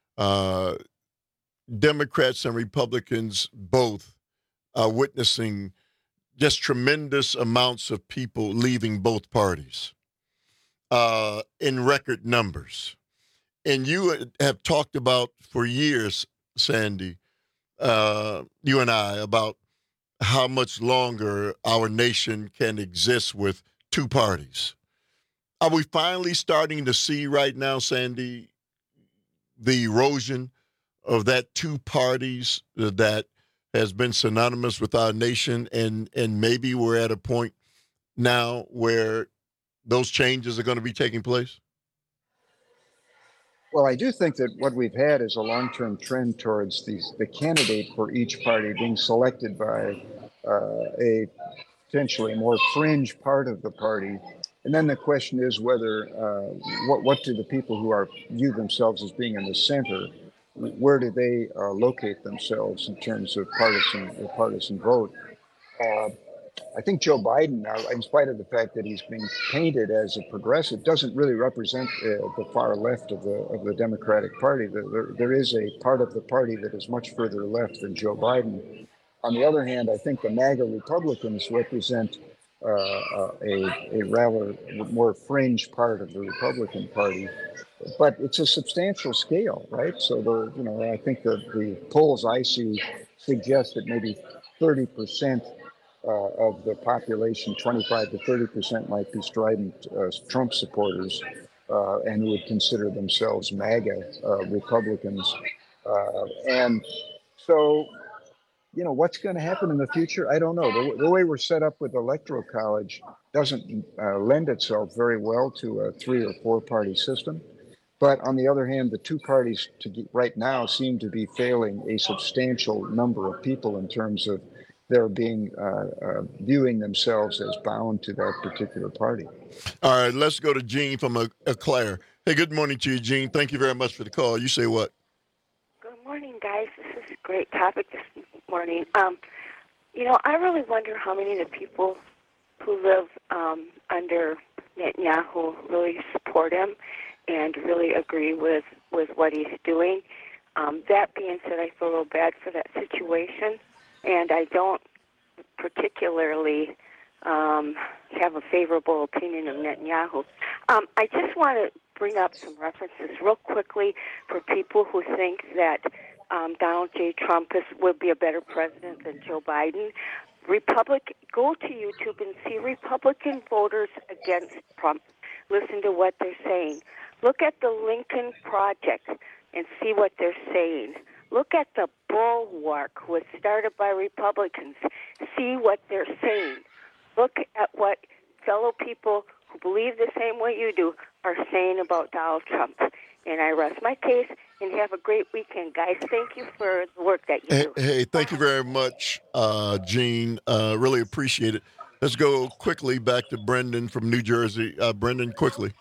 S14: Democrats and Republicans both witnessing just tremendous amounts of people leaving both parties in record numbers. And you have talked about for years, Sandy, you and I, about how much longer our nation can exist with two parties. Are we finally starting to see right now, Sandy, the erosion of that two parties that has been synonymous with our nation, and maybe we're at a point now where those changes are going to be taking place?
S15: Well, I do think that what we've had is a long-term trend towards the candidate for each party being selected by a potentially more fringe part of the party. And then the question is whether, what do the people who view themselves as being in the center, where do they locate themselves in terms of partisan vote? I think Joe Biden, in spite of the fact that he's being painted as a progressive, doesn't really represent the far left of the Democratic Party. There is a part of the party that is much further left than Joe Biden. On the other hand, I think the MAGA Republicans represent a rather more fringe part of the Republican Party, but it's a substantial scale, right? So I think the polls I see suggest that maybe 30% of the population, 25 to 30%, might be strident Trump supporters and who would consider themselves MAGA Republicans. And so, what's going to happen in the future? I don't know. The way we're set up with Electoral College doesn't lend itself very well to a 3 or 4 party system. But on the other hand, the 2 parties right now seem to be failing a substantial number of people in terms of their being viewing themselves as bound to that particular party.
S14: All right, let's go to Gene from Eau Claire. Hey, good morning to you, Gene. Thank you very much for the call. You say what?
S8: Good morning, guys. This is a great topic this morning. I really wonder how many of the people who live under Netanyahu really support him and really agree with what he's doing. That being said, I feel a little bad for that situation, and I don't particularly have a favorable opinion of Netanyahu. I just want to bring up some references real quickly for people who think that Donald J. Trump would be a better president than Joe Biden. Go to YouTube and see Republican voters against Trump. Listen to what they're saying. Look at the Lincoln Project and see what they're saying. Look at the Bulwark, was started by Republicans. See what they're saying. Look at what fellow people who believe the same way you do are saying about Donald Trump. And I rest my case, and have a great weekend, guys. Thank you for the work that you do.
S14: Hey, thank you very much, Gene. Really appreciate it. Let's go quickly back to Brendan from New Jersey. Brendan, quickly.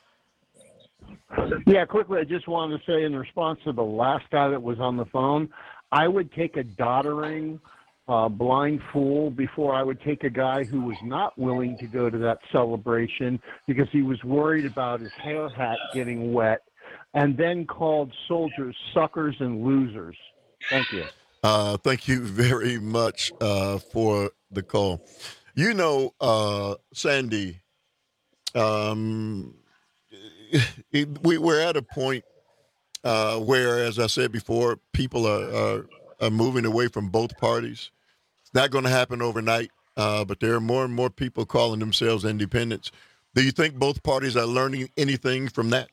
S16: Yeah, quickly, I just wanted to say in response to the last guy that was on the phone, I would take a doddering, blind fool before I would take a guy who was not willing to go to that celebration because he was worried about his hair hat getting wet, and then called soldiers suckers and losers. Thank you.
S14: Thank you very much for the call. Sandy, we're at a point where, as I said before, people are moving away from both parties. It's not going to happen overnight, but there are more and more people calling themselves independents. Do you think both parties are learning anything from that?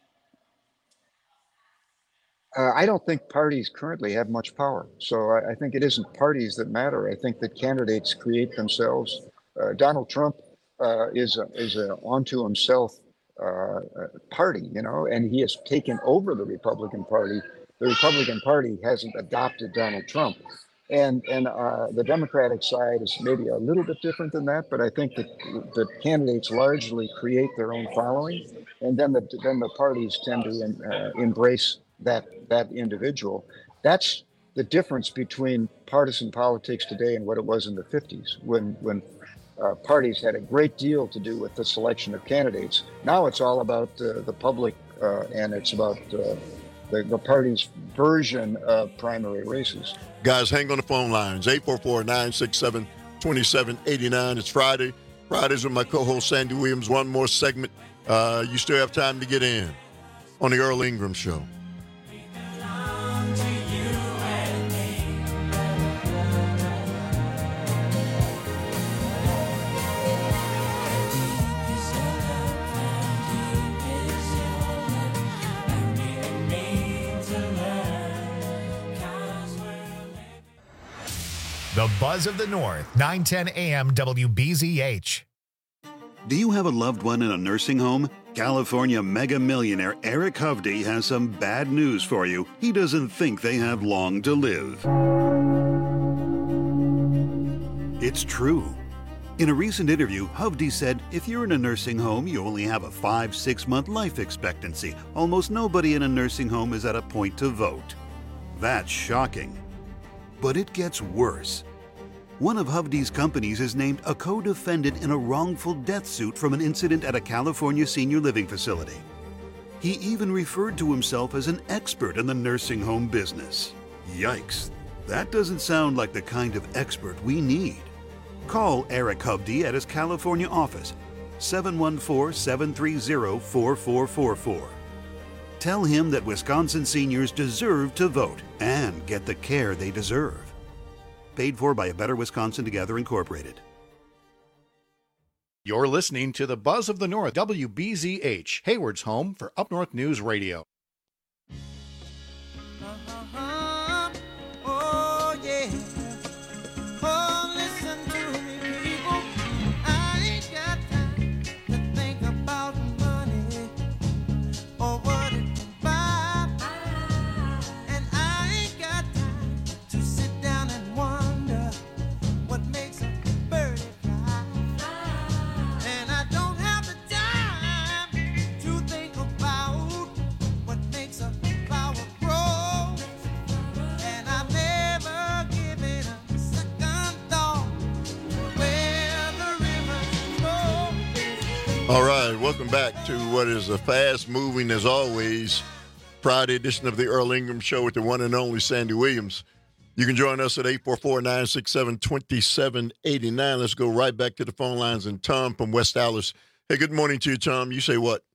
S15: I don't think parties currently have much power. So I think it isn't parties that matter. I think that candidates create themselves. Donald Trump is a onto himself party, and he has taken over the Republican Party. The Republican Party hasn't adopted Donald Trump. And the Democratic side is maybe a little bit different than that, but I think that the candidates largely create their own following, and then the parties tend to embrace that individual. That's the difference between partisan politics today and what it was in the 50s, when parties had a great deal to do with the selection of candidates. Now it's all about the public, and it's about the party's version of primary races.
S14: Guys, hang on the phone lines, 844-967-2789. It's Friday. Fridays with my co-host Sandy Williams. One more segment. You still have time to get in on the Earl Ingram Show.
S1: The Buzz of the North, 910 AM WBZH.
S10: Do you have a loved one in a nursing home? California mega millionaire Eric Hovde has some bad news for you. He doesn't think they have long to live. It's true. In a recent interview, Hovde said, if you're in a nursing home, you only have a 5-6 month life expectancy. Almost nobody in a nursing home is at a point to vote. That's shocking. But it gets worse. One of Hovde's companies is named a co-defendant in a wrongful death suit from an incident at a California senior living facility. He even referred to himself as an expert in the nursing home business. Yikes, that doesn't sound like the kind of expert we need. Call Eric Hovde at his California office, 714-730-4444. Tell him that Wisconsin seniors deserve to vote and get the care they deserve. Paid for by A Better Wisconsin Together, Incorporated.
S11: You're listening to the Buzz of the North, WBZH, Hayward's home for Up North News Radio.
S20: Oh, yeah. Oh, listen to me, people. I ain't got time to think about money or what it can buy. And I ain't got time to sit down and wonder what makes a birdie fly. And I don't have the time to think about what makes a flower grow. And I've never given a second thought where the rivers flow.
S14: All right, welcome back to what is a fast-moving, as always, Friday edition of the Earl Ingram Show with the one and only Sandy Williams. You can join us at 844-967-2789. Let's go right back to the phone lines. And Tom from West Allis. Hey, good morning to you, Tom. You say what?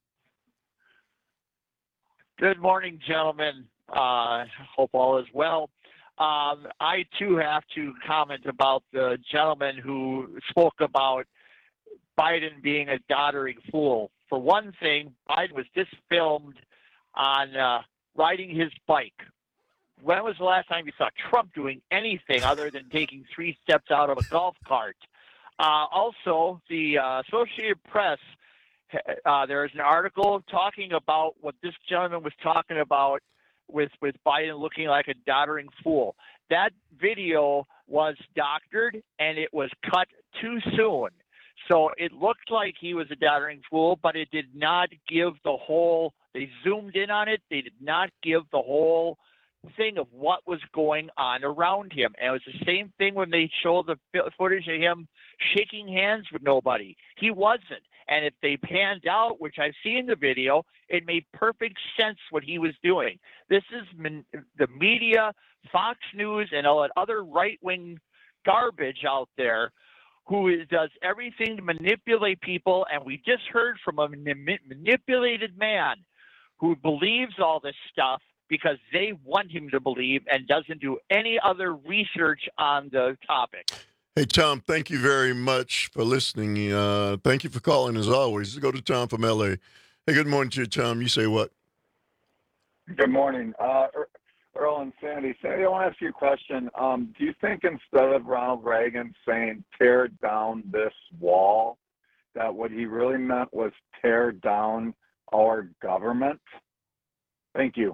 S12: Good morning, gentlemen. Hope all is well. I, too, have to comment about the gentleman who spoke about Biden being a doddering fool. For one thing, Biden was just filmed on riding his bike. When was the last time you saw Trump doing anything other than taking 3 steps out of a golf cart? Also, the Associated Press, there's an article talking about what this gentleman was talking about with Biden looking like a doddering fool. That video was doctored and it was cut too soon. So it looked like he was a doddering fool, but it did not give the whole, they zoomed in on it, they did not give the whole thing of what was going on around him. And it was the same thing when they showed the footage of him shaking hands with nobody. He wasn't. And if they panned out, which I've seen the video, it made perfect sense what he was doing. This is the media, Fox News, and all that other right-wing garbage out there who does everything to manipulate people. And we just heard from a manipulated man who believes all this stuff because they want him to believe and doesn't do any other research on the topic.
S14: Hey, Tom, thank you very much for listening. Thank you for calling, as always. Let's go to Tom from L.A. Hey, good morning to you, Tom. You say what?
S13: Good morning. Earl and Sandy. Sandy, I want to ask you a question. Do you think instead of Ronald Reagan saying tear down this wall, that what he really meant was tear down our government? Thank you.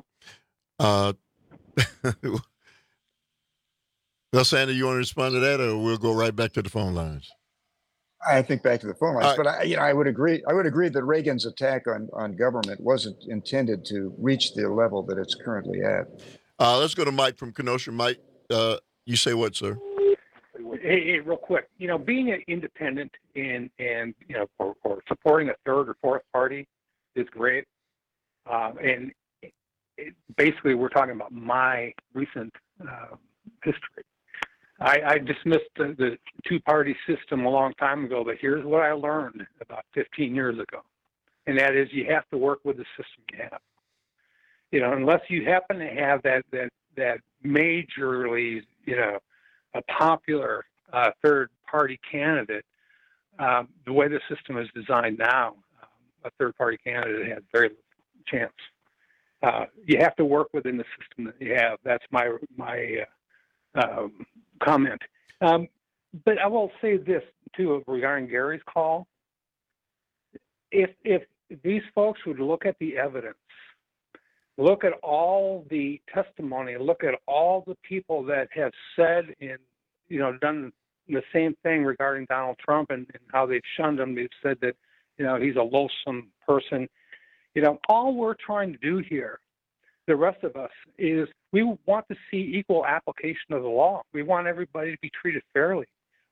S14: Well, Sandy, you want to respond to that, or we'll go right back to the phone lines?
S15: I think back to the phone lines,
S14: All
S15: but I would agree. I would agree that Reagan's attack on government wasn't intended to reach the level that it's currently at.
S14: Let's go to Mike from Kenosha. Mike, you say what, sir?
S17: Hey, real quick. Being an independent and or supporting a third or fourth party is great. And basically, we're talking about my recent history. I dismissed the two-party system a long time ago, but here's what I learned about 15 years ago, and that is you have to work with the system you have. Unless you happen to have that majorly, a popular third-party candidate, the way the system is designed now, a third-party candidate has very little chance. You have to work within the system that you have. That's my comment. But I will say this too regarding Gary's call. If these folks would look at the evidence, look at all the testimony, look at all the people that have said and done the same thing regarding Donald Trump and how they've shunned him. They've said that he's a loathsome person. All we're trying to do here, the rest of us, is we want to see equal application of the law. We want everybody to be treated fairly.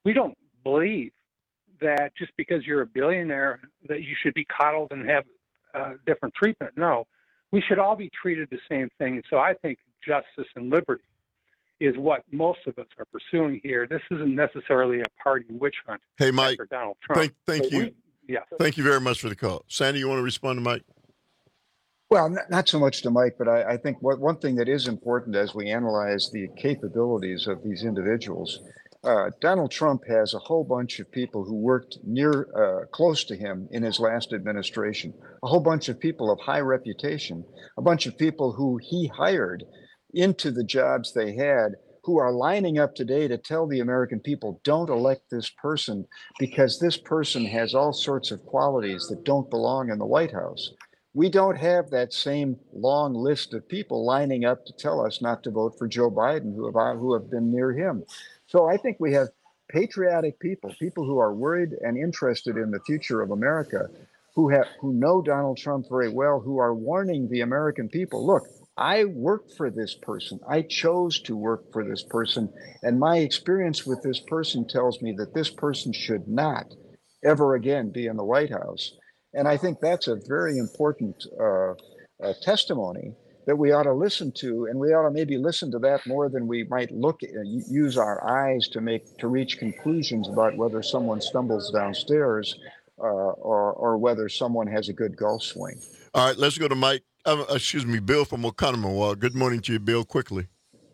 S17: we don't believe that just because you're a billionaire that you should be coddled and have different treatment. No, we should all be treated the same thing. So I think justice and liberty is what most of us are pursuing here. This isn't necessarily a party witch hunt.
S14: Hey, Mike,
S17: for Donald Trump.
S14: thank you. Thank you very much for the call. Sandy, you want to respond to Mike?
S15: Well, not so much to Mike, but I think one thing that is important as we analyze the capabilities of these individuals, Donald Trump has a whole bunch of people who worked close to him in his last administration, a whole bunch of people of high reputation, a bunch of people who he hired into the jobs they had, who are lining up today to tell the American people, don't elect this person because this person has all sorts of qualities that don't belong in the White House. We don't have that same long list of people lining up to tell us not to vote for Joe Biden who have been near him. So I think we have patriotic people who are worried and interested in the future of America, who know Donald Trump very well, who are warning the American people, look, I worked for this person. I chose to work for this person. And my experience with this person tells me that this person should not ever again be in the White House. And I think that's a very important testimony that we ought to listen to, and we ought to maybe listen to that more than we might use our eyes to reach conclusions about whether someone stumbles downstairs or whether someone has a good golf swing.
S14: All right, let's go to Mike. Bill from Oconomowoc. Good morning to you, Bill. Quickly,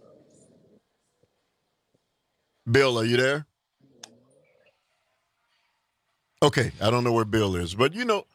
S14: Bill, are you there? Okay, I don't know where Bill is, but you know,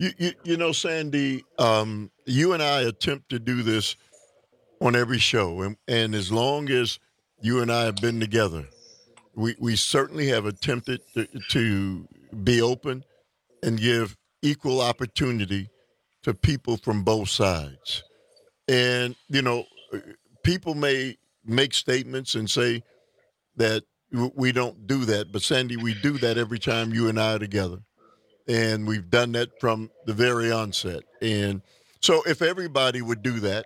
S14: Sandy, you and I attempt to do this on every show, and as long as you and I have been together, we certainly have attempted to be open and give equal opportunity to people from both sides. And, people may make statements and say that we don't do that, but Sandy, we do that every time you and I are together. And we've done that from the very onset. And so if everybody would do that,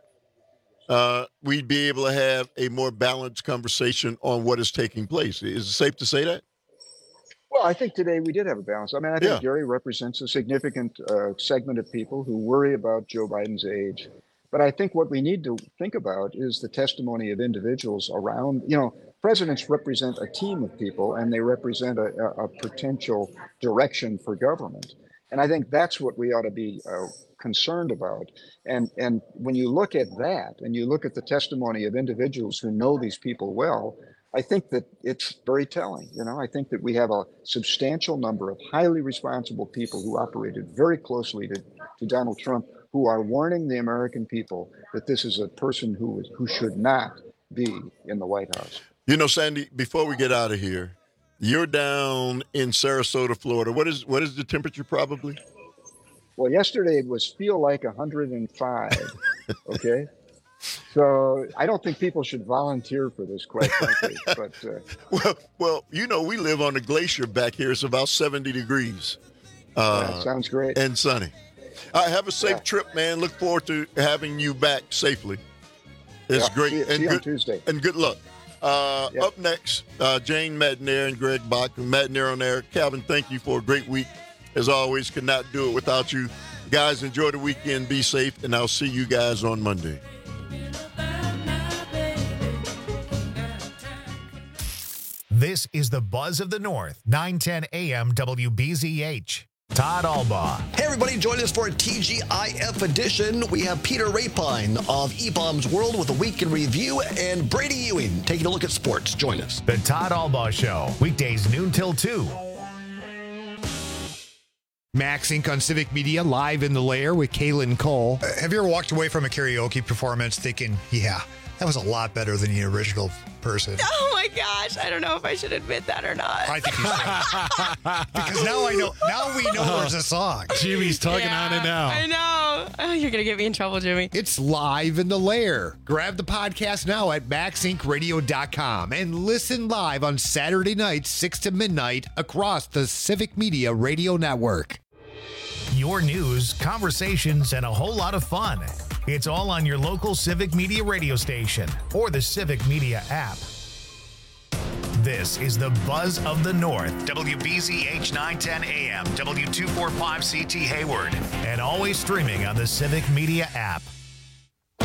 S14: we'd be able to have a more balanced conversation on what is taking place. Is it safe to say that?
S15: Well, I think today we did have a balance. I mean, I think Gary represents a significant segment of people who worry about Joe Biden's age. But I think what we need to think about is the testimony of individuals around, presidents represent a team of people, and they represent a potential direction for government. And I think that's what we ought to be concerned about. And when you look at that, and you look at the testimony of individuals who know these people well, I think that it's very telling. I think that we have a substantial number of highly responsible people who operated very closely to Donald Trump, who are warning the American people that this is a person who should not be in the White House.
S14: Sandy, before we get out of here, you're down in Sarasota, Florida. What is the temperature probably?
S15: Well, yesterday it was feel like 105. Okay. So I don't think people should volunteer for this, quite frankly. But
S14: well, we live on a glacier back here. It's about 70 degrees.
S15: Sounds great.
S14: And sunny. Have a safe trip, man. Look forward to having you back safely. It's great.
S15: See you on Tuesday.
S14: And good luck. Up next, Jane Madnair and Greg Bach. Madnair on air. Calvin, thank you for a great week. As always, could not do it without you. Guys, enjoy the weekend. Be safe, and I'll see you guys on Monday.
S1: This is the Buzz of the North, 910 AM WBZH. Todd Albaugh.
S2: Hey, everybody, join us for a TGIF edition. We have Peter Rapine of eBaum's World with a Week in Review and Brady Ewing taking a look at sports. Join us.
S1: The Todd Albaugh Show, weekdays noon till 2.
S3: Max Inc. on Civic Media, live in the lair with Kaylin Cole.
S18: Have you ever walked away from a karaoke performance thinking, yeah, that was a lot better than the original person?
S19: Oh my gosh, I don't know if I should admit that or not.
S18: I think you should. Because now we know there's a song.
S3: Jimmy's tugging on it now.
S19: I know. Oh, you're going to get me in trouble, Jimmy.
S3: It's live in the lair. Grab the podcast now at maxincradio.com and listen live on Saturday nights, 6 to midnight across the Civic Media Radio Network.
S1: Your news, conversations, and a whole lot of fun. It's all on your local Civic Media radio station or the Civic Media app. This is the Buzz of the North, WBZH 910 AM, W245CT Hayward, and always streaming on the Civic Media app.